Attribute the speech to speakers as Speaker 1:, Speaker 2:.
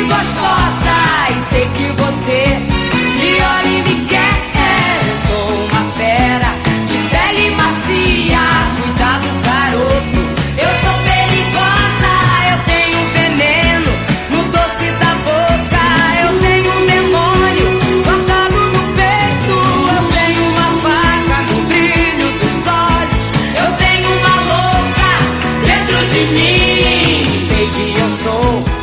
Speaker 1: gostosa e sei que você me olha e me quer. Eu sou uma fera de pele macia, cuidado garoto, eu sou perigosa. Eu tenho veneno no doce da boca, eu tenho um demônio guardado no peito, eu tenho uma faca no brilho dos olhos, eu tenho uma louca dentro de mim. Sei que eu sou